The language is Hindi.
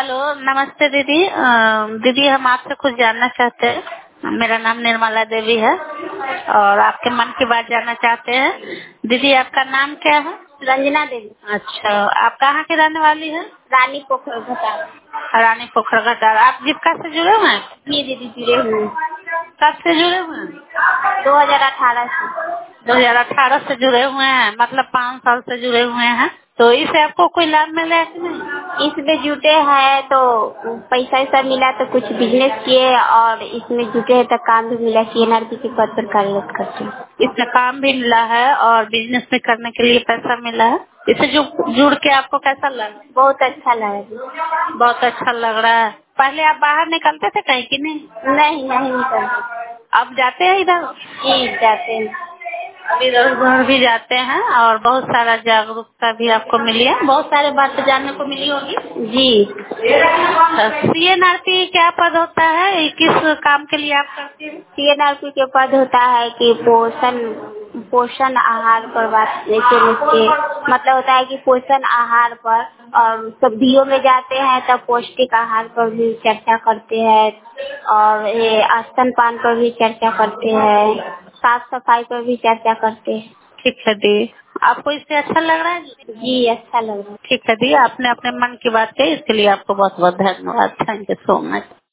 हेलो, नमस्ते दीदी। दीदी हम आपसे कुछ जानना चाहते हैं। मेरा नाम निर्मला देवी है और आपके मन की बात जानना चाहते हैं। दीदी आपका नाम क्या है? रंजना देवी। अच्छा, आप कहाँ की रहने वाली हैं? रानी पोखर घटार। रानी पोखर घटार। आप जीविका से जुड़े हुए हैं? जी दीदी जुड़े हुए हैं। कब से जुड़े हुए हैं? 2018 से। 2018 से जुड़े हुए हैं, मतलब 5 साल से जुड़े हुए हैं। तो इससे आपको कोई लाभ मिला है कि नहीं? इसमें जुटे हैं तो पैसा वैसा मिला तो कुछ बिजनेस किए और इसमें जुटे हैं तो काम भी मिला। CNRP के पद पर कार्यरत करते हैं। इसमें काम भी मिला है और बिजनेस भी करने के लिए पैसा मिला है। इससे जुड़ के आपको कैसा लगा? बहुत अच्छा लगा जी। बहुत अच्छा लग रहा है। पहले आप बाहर निकलते थे कहीं की नहीं? नहीं नहीं निकलते। अब जाते हैं इधर? जी जाते हैं। अब इधर उधर भी जाते हैं और बहुत सारा जागरूकता भी आपको मिली है, बहुत सारे बातें जानने को मिली होगी। जी CNRP क्या पद होता है, किस काम के लिए आप करते हैं? CNRP के पद होता है कि पोषण आहार पर बात जैसे मतलब होता है कि पोषण आहार पर और सब्जियों में जाते हैं तब पौष्टिक आहार पर भी चर्चा करते हैं और ये स्तनपान पर भी चर्चा करते हैं, साफ सफाई पर भी चर्चा करते हैं। ठीक है दी, आपको इससे अच्छा लग रहा है? जी अच्छा लग रहा है। ठीक है दी, आपने अपने मन की बात कही, इसके लिए आपको बहुत बहुत धन्यवाद। Thank you so much.